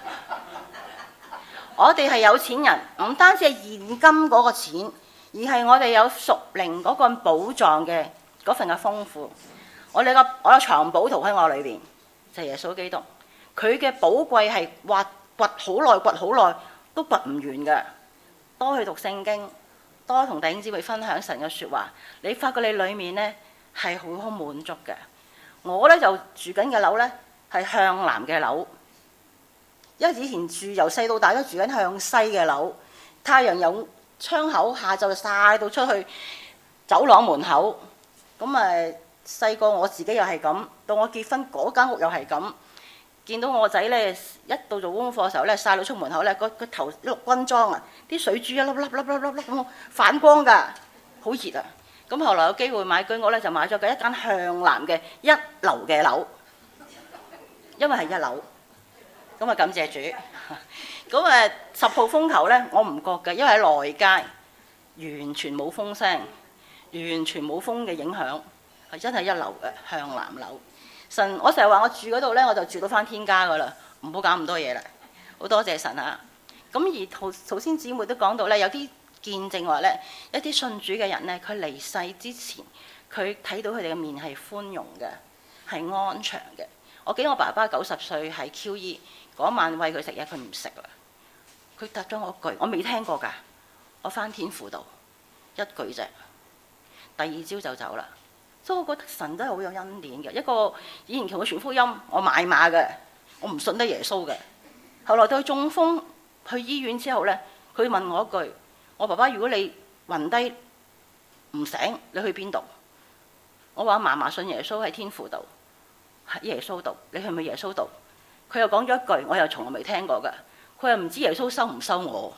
我哋係有錢人，唔單止係現金嗰個錢，而係我哋有屬靈嗰個寶藏嘅嗰份嘅豐富。我哋個我有藏寶圖喺我裏邊，就係耶穌基督。佢嘅寶貴係挖掘好耐，掘好耐都掘唔完嘅。多去讀聖經，多同弟兄姊妹分享神嘅説話，你發覺你裡面呢係好好滿足嘅。我呢就住緊嘅樓呢係向南嘅樓，因為以前住由細到大都住緊向西嘅樓，太陽有窗口，下晝就曬到出去走廊門口。咁誒細個我自己又係咁，到我結婚嗰間屋又係咁。見到我仔咧，一到做功課嘅時候咧，曬到出門口咧，個個頭一綠軍裝啊，啲水珠一粒粒粒粒粒粒咁反光㗎，好熱啊！咁後來有機會買居屋咧，就買咗嘅一間向南嘅一樓嘅樓，因為係一樓。咁啊感謝主。咁誒十號風球咧，我唔覺嘅，因為喺內街，完全冇風聲，完全冇風嘅影響，係真係一樓嘅向南樓。神，我成日話我住嗰度咧，我就住到返天家噶啦，唔好搞咁多嘢啦。好多謝神啊！咁而頭頭先姊妹都講到咧，有啲見證話咧，一啲信主嘅人咧，佢離世之前，佢睇到佢哋嘅面係寬容嘅，係安詳嘅。我記得我爸爸九十歲喺 Q E 嗰晚餵佢食嘢，佢唔食啦。佢答咗我一句，我未聽過㗎。我返天父度一句啫，第二朝就走啦。所以我覺得神都係好有恩典嘅。一個以前同佢傳福音，我買馬嘅，我唔信得耶穌嘅。後來到佢中風去醫院之後咧，佢問我一句：我爸爸，如果你暈低唔醒，你去邊度？我話嫲嫲信耶穌喺天父度，喺耶穌度，你去唔去耶穌度？佢又講咗一句，我又從來未聽過㗎。佢又唔知耶穌收唔收我。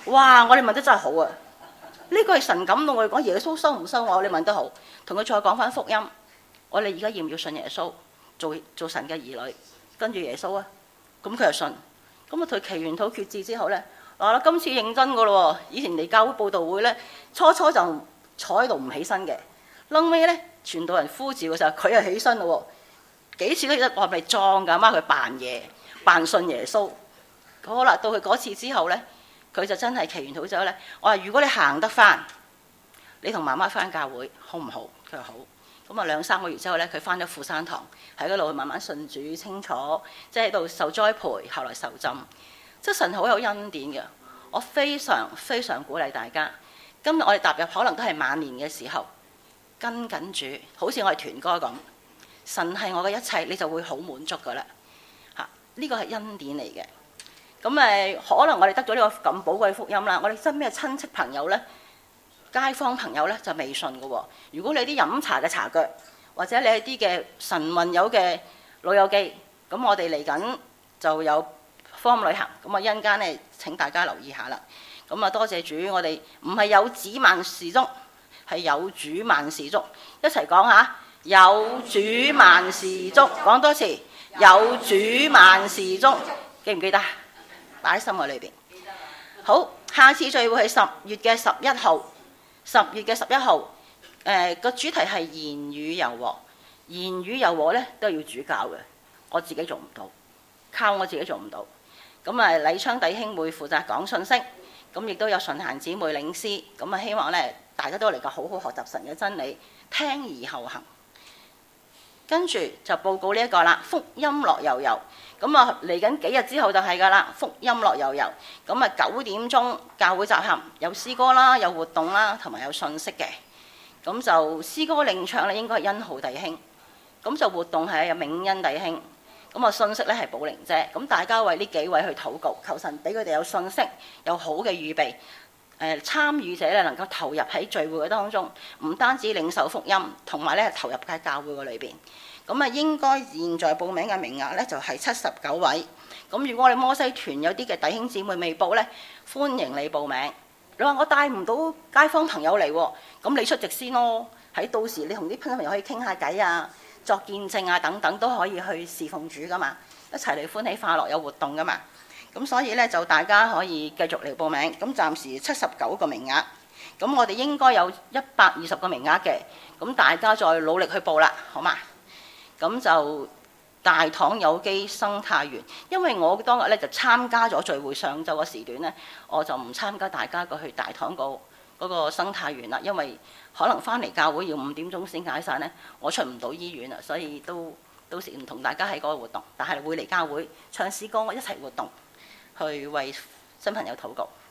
哇！我哋問得真係好啊！呢個係神感動我哋講耶穌收唔收我？你問得好，同佢再講翻福音。我哋而家要唔要信耶穌，做做神嘅兒女，跟住耶穌啊？咁佢就信。咁啊，佢祈完禱決志之後咧，嗱，今次認真噶咯喎！以前嚟教會佈道會咧，初初就坐喺度唔起身嘅，後尾咧傳道人呼召嘅時候，佢又起身咯喎。幾次都記得我係咪裝㗎？媽佢扮嘢，扮信耶穌。好啦，到佢嗰次之後咧。佢就真係祈完禱之後咧，我話如果你行得翻，你同媽媽翻教會好唔好？佢話好。咁啊兩三個月之後咧，佢翻咗富山堂，喺嗰度慢慢信主清楚，即係喺度受栽培，後來受浸。即係神好有恩典嘅，我非常非常鼓勵大家。今日我哋踏入可能都係晚年嘅時候，跟緊主，好似我哋團歌咁，神係我嘅一切，你就會好滿足噶啦。嚇，呢個係恩典嚟嘅。咁誒，可能我哋得咗呢個咁寶貴福音啦，我哋身邊嘅親戚朋友咧、街坊朋友咧就未信嘅喎。如果你啲飲茶嘅茶腳，或者你係啲嘅神運友嘅老友記，咁我哋嚟緊就有福音旅行，咁啊一陣間咧請大家留意下啦。咁啊多謝主，我哋唔係有子萬事足，係有主萬事足。一齊講下，有主萬事足，講多次，有主萬事足，記唔記得？擺喺心我裏邊。好，下次聚會係十月嘅十一號，十月嘅十一號，誒、呃、個主題係言語柔和。言語柔和咧都要主教嘅，我自己做唔到，靠我自己做唔到。咁啊，禮昌弟兄會負責講信息，咁亦都有順嫻姊妹領詩。咁啊，希望咧大家都嚟個好好學習神嘅真理，聽而後行。跟住就報告呢一個啦，福音樂悠悠。咁啊，嚟緊幾日之後就係㗎啦，福音樂悠悠。咁啊，九點鐘教會集合，有詩歌啦，有活動啦，同埋有信息嘅。咁就詩歌領唱咧，應該係恩浩弟兄。咁就活動係有銘恩弟兄。咁啊，信息咧係寶玲姐。咁大家為呢幾位去禱告，求神俾佢哋有信息，有好嘅預備。誒、呃，參與者咧能夠投入喺聚會嘅當中，唔單止領受福音，同埋咧投入喺教會嘅裏邊。咁啊，應該現在報名嘅名額咧就係七十九位。咁如果我哋摩西團有啲嘅弟兄姊妹未報咧，歡迎你報名。你話我帶唔到街坊朋友嚟喎，咁你出席先咯。喺到時你同啲朋友可以傾下偈啊，作見證啊等等都可以去侍奉主噶嘛，一齊嚟歡喜快樂有活動噶嘛。咁所以咧就大家可以繼續嚟報名。咁暫時七十九個名額，咁我哋應該有一百二十個名額嘅。咁大家再努力去報啦，好嘛？咁就大棠有機生態園，因為我當日咧就參加咗聚會上晝嘅時段咧，我就唔參加大家個去大棠個嗰個生態園啦，因為可能翻嚟教會要五點鐘先解散咧，我出唔到醫院啊，所以都到時唔同大家喺嗰個活動，但係會嚟教會唱詩歌，我一齊活動，去為新朋友禱告。